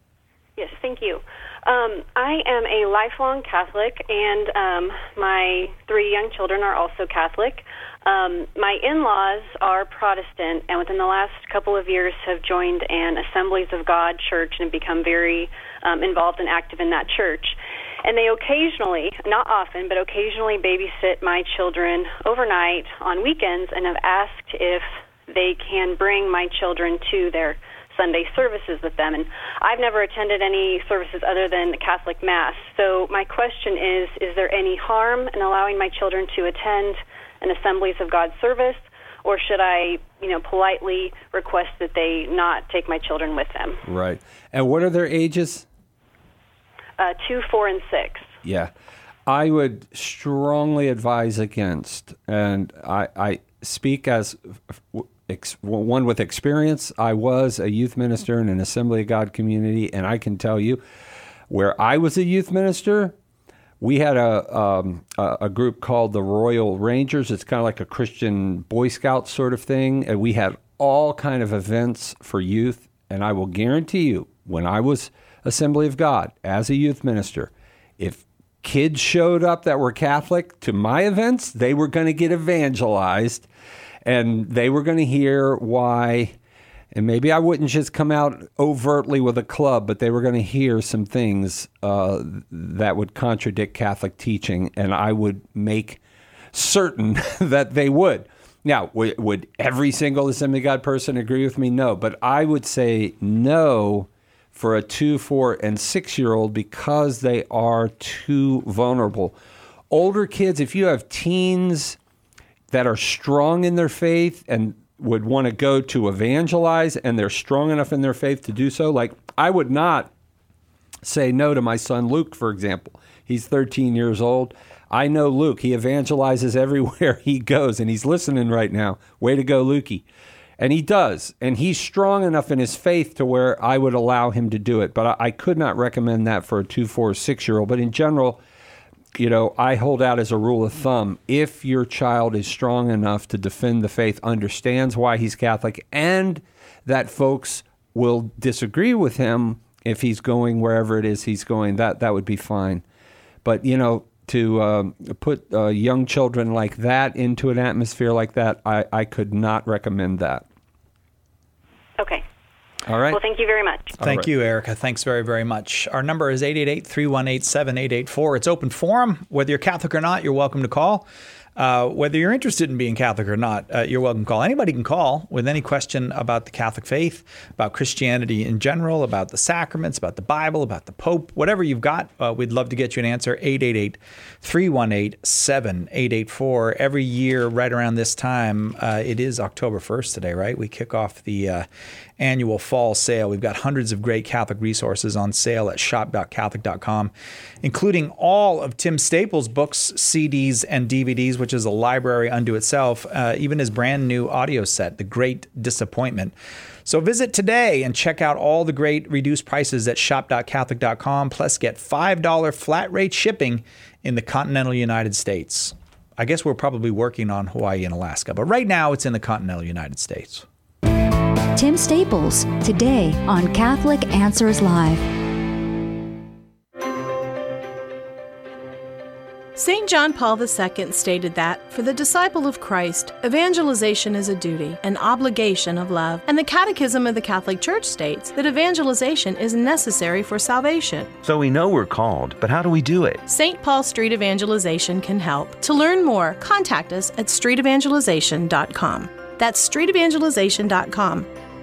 Yes, thank you. Um, I am a lifelong Catholic, and um, my three young children are also Catholic. Um, my in-laws are Protestant, and within the last couple of years have joined an Assemblies of God church and have become very um, involved and active in that church. And they occasionally, not often, but occasionally babysit my children overnight on weekends and have asked if they can bring my children to their Sunday services with them. And I've never attended any services other than the Catholic Mass. So my question is, is there any harm in allowing my children to attend an Assemblies of God service, or should I, you know, politely request that they not take my children with them? Right. And what are their ages? Uh, two, four, and six. Yeah. I would strongly advise against, and I, I speak as ex, one with experience. I was a youth minister in an Assembly of God community, and I can tell you, where I was a youth minister, we had a um, a, a group called the Royal Rangers. It's kind of like a Christian Boy Scout sort of thing, and we had all kind of events for youth. And I will guarantee you, when I was Assembly of God as a youth minister, if kids showed up that were Catholic to my events, they were going to get evangelized, and they were going to hear why And maybe I wouldn't just come out overtly with a club, but they were going to hear some things uh, that would contradict Catholic teaching, and I would make certain that they would. Now, w- would every single Assembly of God person agree with me? No, but I would say no for a two, four, and six-year-old because they are too vulnerable. Older kids, if you have teens that are strong in their faith and would want to go to evangelize and they're strong enough in their faith to do so, like I would not say no to my son Luke, for example. He's thirteen years old. I know Luke. He evangelizes everywhere he goes, and he's listening right now. Way to go, Lukey. And he does. And he's strong enough in his faith to where I would allow him to do it. But I, I could not recommend that for a two, four, six-year-old. But in general, you know, I hold out as a rule of thumb, if your child is strong enough to defend the faith, understands why he's Catholic, and that folks will disagree with him if he's going wherever it is he's going, that, that would be fine. But, you know, to um, put uh, young children like that into an atmosphere like that, I, I could not recommend that. Okay. All right. Well, thank you very much. Thank right. you, Erica. Thanks very, very much. Our number is eight eight eight, three one eight, seven eight eight four. It's open forum. Whether you're Catholic or not, you're welcome to call. Uh, whether you're interested in being Catholic or not, uh, you're welcome to call. Anybody can call with any question about the Catholic faith, about Christianity in general, about the sacraments, about the Bible, about the Pope, whatever you've got. Uh, we'd love to get you an answer. eight eight eight, three one eight, seven eight eight four. Every year, right around this time, uh, it is October first today, right? We kick off the uh, annual fall sale. We've got hundreds of great Catholic resources on sale at shop dot catholic dot com, including all of Tim Staples' books, C Ds, and D V Ds, which is a library unto itself, uh, even his brand new audio set, The Great Disappointment. So visit today and check out all the great reduced prices at shop dot catholic dot com, plus get five dollars flat rate shipping in the continental United States. I guess we're probably working on Hawaii and Alaska, but right now it's in the continental United States. Tim Staples, today on Catholic Answers Live. Saint John Paul the Second stated that, for the disciple of Christ, evangelization is a duty, an obligation of love, and the Catechism of the Catholic Church states that evangelization is necessary for salvation. So we know we're called, but how do we do it? Saint Paul Street Evangelization can help. To learn more, contact us at street evangelization dot com. That's street evangelization dot com.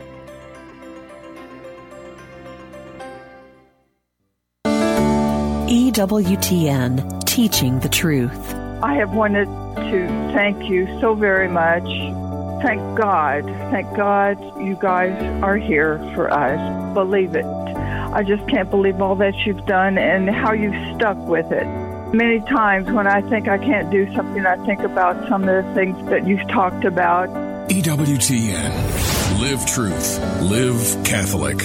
E W T N, Teaching the Truth. I have wanted to thank you so very much. Thank God. Thank God you guys are here for us. Believe it. I just can't believe all that you've done and how you've stuck with it. Many times when I think I can't do something, I think about some of the things that you've talked about. E W T N. Live truth. Live Catholic.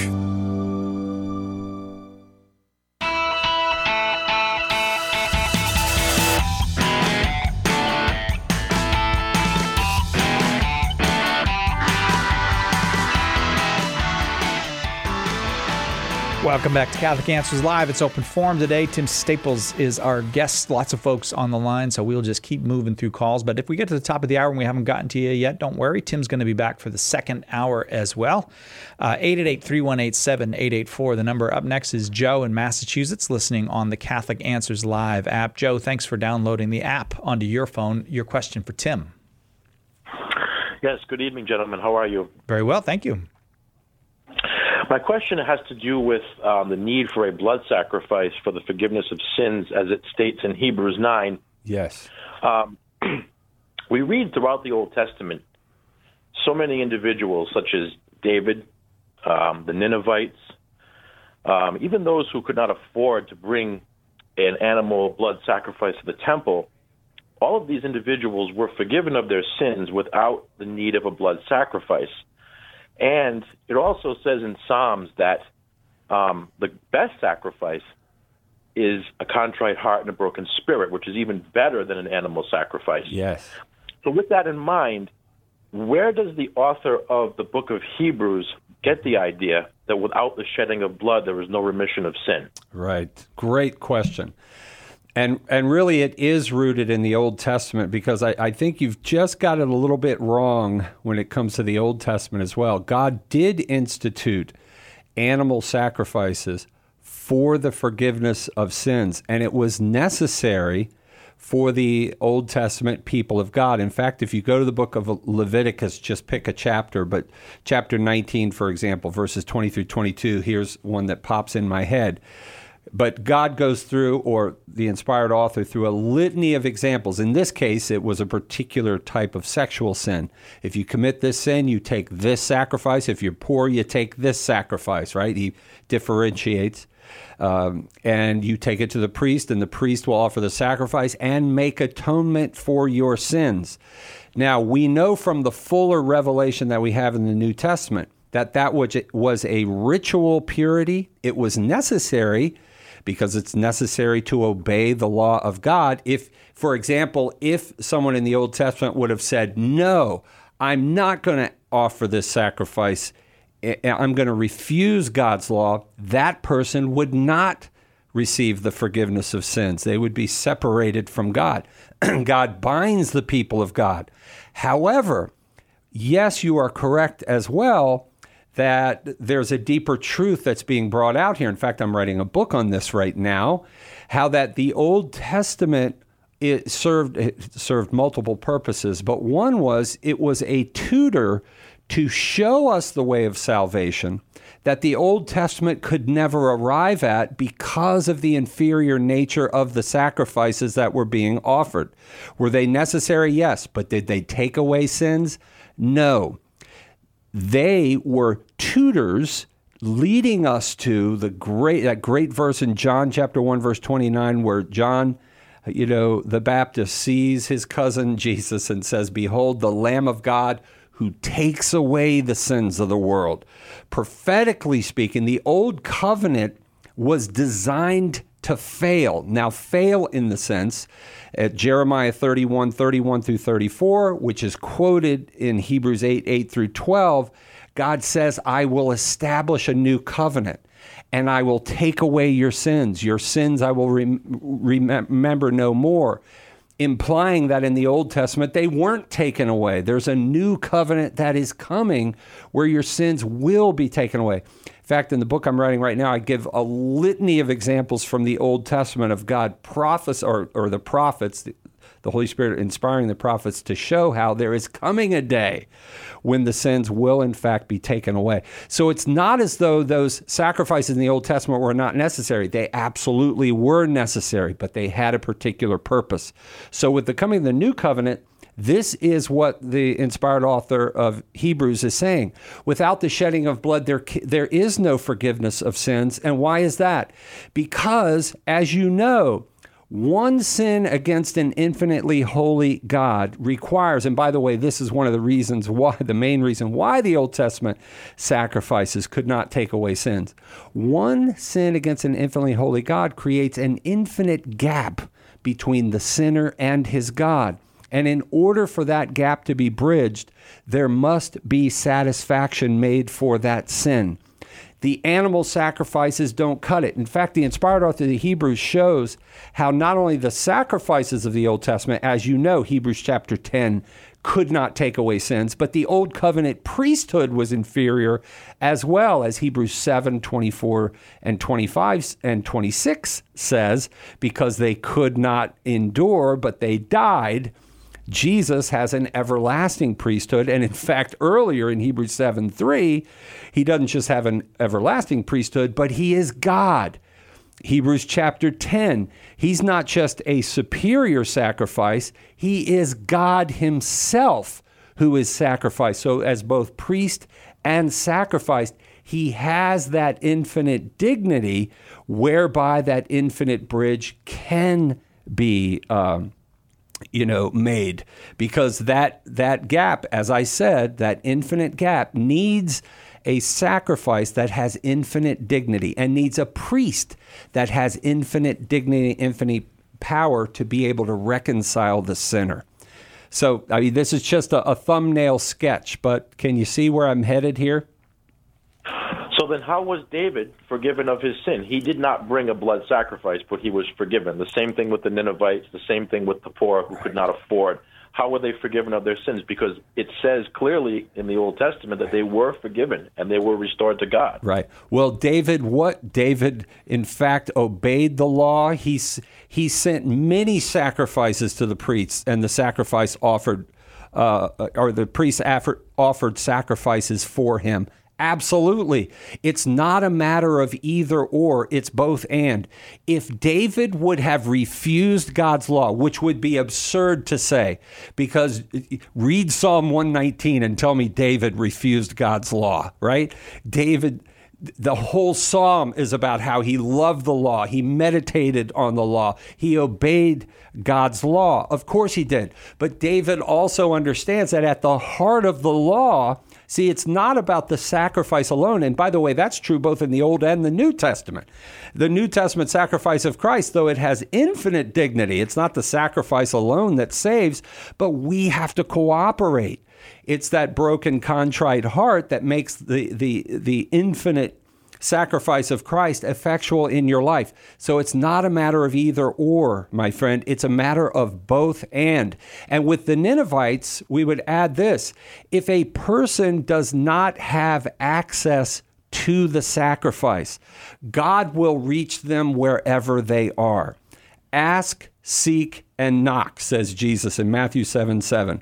Welcome back to Catholic Answers Live. It's open forum today. Tim Staples is our guest. Lots of folks on the line, so we'll just keep moving through calls. But if we get to the top of the hour and we haven't gotten to you yet, don't worry. Tim's going to be back for the second hour as well. Uh, eight eight eight, three one eight, seven eight eight four. The number up next is Joe in Massachusetts, listening on the Catholic Answers Live app. Joe, thanks for downloading the app onto your phone. Your question for Tim. Yes, good evening, gentlemen. How are you? Very well, thank you. My question has to do with um, the need for a blood sacrifice for the forgiveness of sins, as it states in Hebrews nine. Yes. Um, we read throughout the Old Testament so many individuals, such as David, um, the Ninevites, um, even those who could not afford to bring an animal blood sacrifice to the temple. All of these individuals were forgiven of their sins without the need of a blood sacrifice. And it also says in Psalms that um, the best sacrifice is a contrite heart and a broken spirit, which is even better than an animal sacrifice. Yes. So with that in mind, where does the author of the book of Hebrews get the idea that without the shedding of blood, there is no remission of sin? Right. Great question. And and really it is rooted in the Old Testament, because I, I think you've just got it a little bit wrong when it comes to the Old Testament as well. God did institute animal sacrifices for the forgiveness of sins, and it was necessary for the Old Testament people of God. In fact, if you go to the book of Leviticus, just pick a chapter, but chapter nineteen, for example, verses twenty through twenty-two, here's one that pops in my head. But God goes through, or the inspired author, through a litany of examples. In this case, it was a particular type of sexual sin. If you commit this sin, you take this sacrifice. If you're poor, you take this sacrifice, right? He differentiates. Um, and you take it to the priest, and the priest will offer the sacrifice and make atonement for your sins. Now, we know from the fuller revelation that we have in the New Testament that that was a ritual purity. It was necessary because it's necessary to obey the law of God. If, for example, if someone in the Old Testament would have said, no, I'm not going to offer this sacrifice, I'm going to refuse God's law, that person would not receive the forgiveness of sins. They would be separated from God. God binds the people of God. However, yes, you are correct as well that there's a deeper truth that's being brought out here. In fact, I'm writing a book on this right now, how that the Old Testament it served it served multiple purposes, but one was it was a tutor to show us the way of salvation that the Old Testament could never arrive at because of the inferior nature of the sacrifices that were being offered. Were they necessary? Yes. But did they take away sins? No. They were tutors leading us to the great that great verse in John chapter one, verse twenty-nine, where John, you know, the Baptist sees his cousin Jesus and says, "Behold, the Lamb of God who takes away the sins of the world." Prophetically speaking, the old covenant was designed to fail. Now, fail in the sense at Jeremiah thirty-one, thirty-one through thirty-four, which is quoted in Hebrews eight, eight through twelve, God says, I will establish a new covenant and I will take away your sins. Your sins I will rem- remember no more. Implying that in the Old Testament, they weren't taken away. There's a new covenant that is coming where your sins will be taken away. In fact, in the book I'm writing right now, I give a litany of examples from the Old Testament of God prophets or, or the prophets, the, the Holy Spirit inspiring the prophets to show how there is coming a day when the sins will in fact be taken away. So it's not as though those sacrifices in the Old Testament were not necessary. They absolutely were necessary, but they had a particular purpose. So with the coming of the new covenant, this is what the inspired author of Hebrews is saying. Without the shedding of blood, there, there is no forgiveness of sins. And why is that? Because, as you know, one sin against an infinitely holy God requires, and by the way, this is one of the reasons why, the main reason why the Old Testament sacrifices could not take away sins. One sin against an infinitely holy God creates an infinite gap between the sinner and his God. And in order for that gap to be bridged, there must be satisfaction made for that sin. The animal sacrifices don't cut it. In fact, the inspired author of the Hebrews shows how not only the sacrifices of the Old Testament, as you know, Hebrews chapter ten, could not take away sins, but the Old Covenant priesthood was inferior as well, as Hebrews seven, twenty-four and twenty-five and twenty-six says, because they could not endure, but they died. Jesus has an everlasting priesthood. And in fact, earlier in Hebrews seven three, he doesn't just have an everlasting priesthood, but he is God. Hebrews chapter ten, he's not just a superior sacrifice, he is God himself who is sacrificed. So as both priest and sacrificed, he has that infinite dignity whereby that infinite bridge can be um, you know, made, because that that gap, as I said, that infinite gap needs a sacrifice that has infinite dignity and needs a priest that has infinite dignity, infinite power to be able to reconcile the sinner. So, I mean, this is just a, a thumbnail sketch, but can you see where I'm headed here? So then how was David forgiven of his sin? He did not bring a blood sacrifice, but he was forgiven. The same thing with the Ninevites, the same thing with the poor who could not afford. How were they forgiven of their sins? Because it says clearly in the Old Testament that they were forgiven and they were restored to God. Right. Well, David, what David, in fact, obeyed the law. He, he sent many sacrifices to the priests, and the sacrifice offered, uh, or the priests offered, offered sacrifices for him. Absolutely. It's not a matter of either or, it's both and. If David would have refused God's law, which would be absurd to say, because read Psalm one nineteen and tell me David refused God's law, right? David, the whole psalm is about how he loved the law. He meditated on the law. He obeyed God's law. Of course he did. But David also understands that at the heart of the law, see, it's not about the sacrifice alone. And by the way, that's true both in the Old and the New Testament. The New Testament sacrifice of Christ, though it has infinite dignity, it's not the sacrifice alone that saves, but we have to cooperate. It's that broken, contrite heart that makes the, the, the infinite sacrifice of Christ effectual in your life. So it's not a matter of either or, my friend. It's a matter of both and. And with the Ninevites, we would add this. If a person does not have access to the sacrifice, God will reach them wherever they are. Ask, seek, and knock, says Jesus in Matthew seven seven.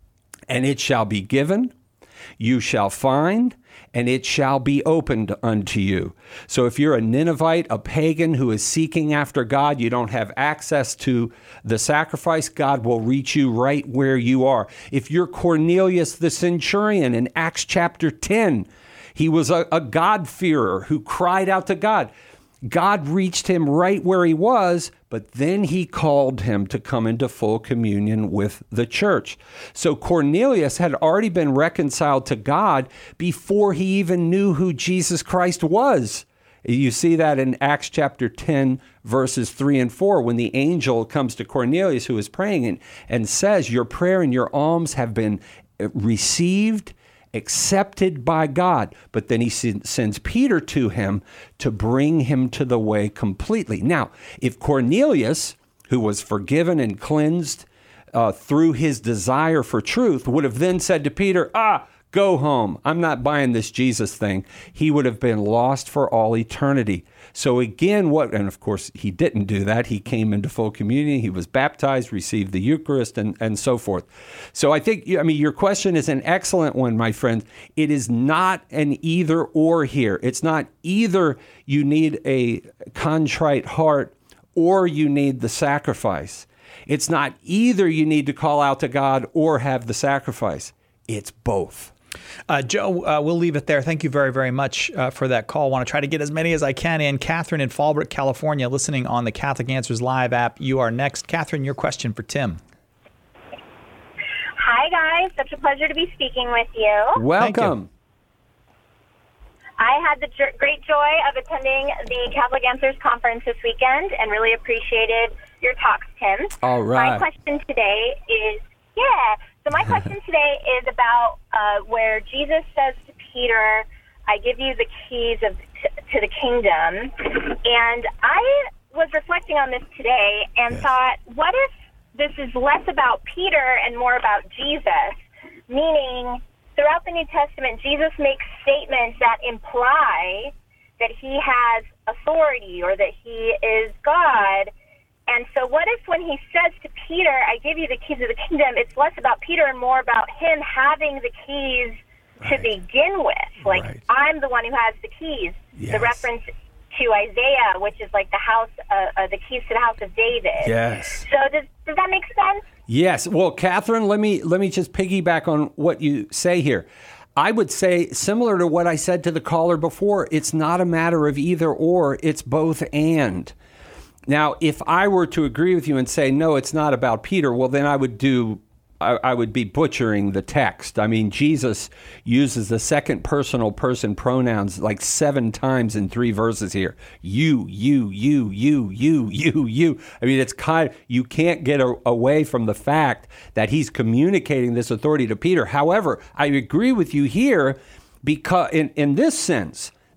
And it shall be given, you shall find, and it shall be opened unto you. So if you're a Ninevite, a pagan who is seeking after God, you don't have access to the sacrifice, God will reach you right where you are. If you're Cornelius the centurion in Acts chapter ten, he was a, a God-fearer who cried out to God. God reached him right where he was, but then he called him to come into full communion with the church. So Cornelius had already been reconciled to God before he even knew who Jesus Christ was. You see that in Acts chapter ten, verses three and four, when the angel comes to Cornelius who is praying and, and says, your prayer and your alms have been received, accepted by God. But then he sends Peter to him to bring him to the way completely. Now, if Cornelius, who was forgiven and cleansed uh, through his desire for truth, would have then said to Peter, ah, go home, I'm not buying this Jesus thing, he would have been lost for all eternity. So again, what, and of course he didn't do that. He came into full communion, he was baptized, received the Eucharist, and, and so forth. So I think, I mean, your question is an excellent one, my friend. It is not an either or here. It's not either you need a contrite heart or you need the sacrifice. It's not either you need to call out to God or have the sacrifice. It's both. Uh, Joe, uh, we'll leave it there. Thank you very, very much uh, for that call. I want to try to get as many as I can in. Catherine in Fallbrook, California, listening on the Catholic Answers Live app. You are next. Catherine, your question for Tim. Hi, guys. Such a pleasure to be speaking with you. Welcome. I had the j- great joy of attending the Catholic Answers Conference this weekend and really appreciated your talks, Tim. All right. My question today is, yeah, so my question today is about uh, where Jesus says to Peter, I give you the keys of t- to the kingdom. And I was reflecting on this today and yes. thought, what if this is less about Peter and more about Jesus? Meaning, throughout the New Testament, Jesus makes statements that imply that he has authority or that he is God. And so what if when he says to Peter, I give you the keys of the kingdom, it's less about Peter and more about him having the keys right. to begin with? Like, right. I'm the one who has the keys. Yes. The reference to Isaiah, which is like the house, uh, uh, the keys to the house of David. Yes. So does does that make sense? Yes. Well, Catherine, let me let me just piggyback on what you say here. I would say, similar to what I said to the caller before, it's not a matter of either or, it's both and. Now, if I were to agree with you and say, no, it's not about Peter, well, then I would do, I, I would be butchering the text. I mean, Jesus uses the second personal person pronouns like seven times in three verses here. You, you, you, you, you, you, you. I mean, it's kind of, you can't get a, away from the fact that he's communicating this authority to Peter. However, I agree with you here because in, in this sense,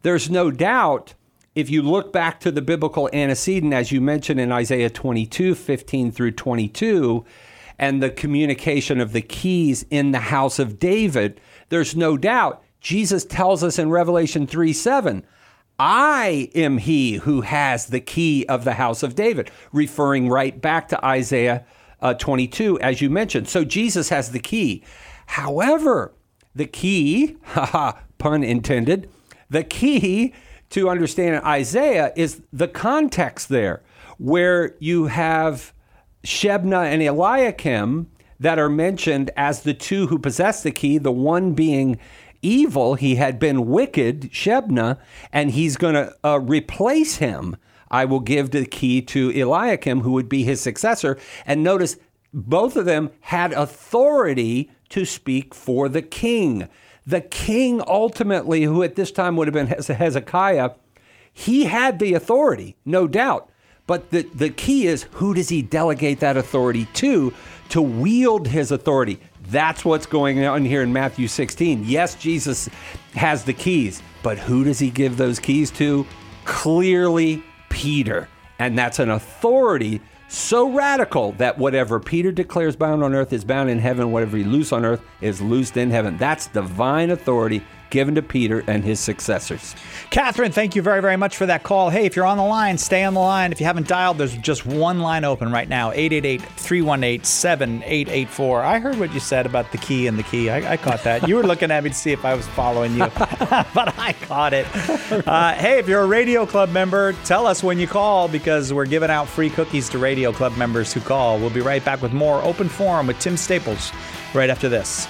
there's no doubt, if you look back to the biblical antecedent, as you mentioned in Isaiah twenty-two, fifteen through twenty-two, and the communication of the keys in the house of David, there's no doubt Jesus tells us in Revelation three seven, I am he who has the key of the house of David, referring right back to Isaiah uh, twenty-two, as you mentioned. So Jesus has the key. However, the key, haha, pun intended, the key to understand Isaiah is the context there, where you have Shebna and Eliakim that are mentioned as the two who possess the key, the one being evil. He had been wicked, Shebna, and he's going to uh, replace him. I will give the key to Eliakim, who would be his successor. And notice, both of them had authority to speak for the king. The king ultimately, who at this time would have been Hezekiah, he had the authority, no doubt. But the, the key is, who does he delegate that authority to, to wield his authority? That's what's going on here in Matthew sixteen. Yes, Jesus has the keys, but who does he give those keys to? Clearly, Peter. And that's an authority so radical that whatever Peter declares bound on earth is bound in heaven, whatever he loose on earth is loosed in heaven. That's divine authority given to Peter and his successors. Catherine, thank you very, very much for that call. Hey, if you're on the line, stay on the line. If you haven't dialed, there's just one line open right now, eight eight eight, three one eight, seven eight eight four. I heard what you said about the key and the key. I, I caught that. You were looking at me to see if I was following you, but I caught it. Uh, hey, if you're a Radio Club member, tell us when you call, because we're giving out free cookies to Radio Club members who call. We'll be right back with more Open Forum with Tim Staples right after this.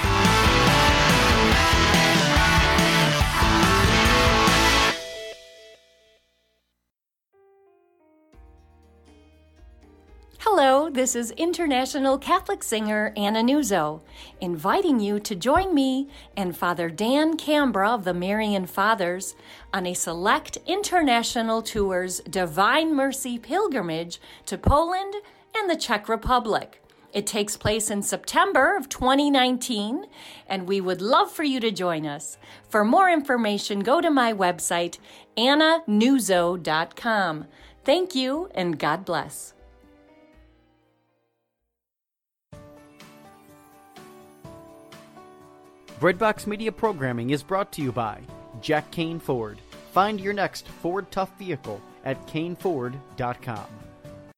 Hello, this is international Catholic singer Anna Nuzzo, inviting you to join me and Father Dan Cambra of the Marian Fathers on a select international tour's Divine Mercy pilgrimage to Poland and the Czech Republic. It takes place in September of twenty nineteen, and we would love for you to join us. For more information, go to my website, anna nuzzo dot com. Thank you, and God bless. Breadbox Media programming is brought to you by Jack Kane Ford. Find your next Ford Tough vehicle at kane ford dot com.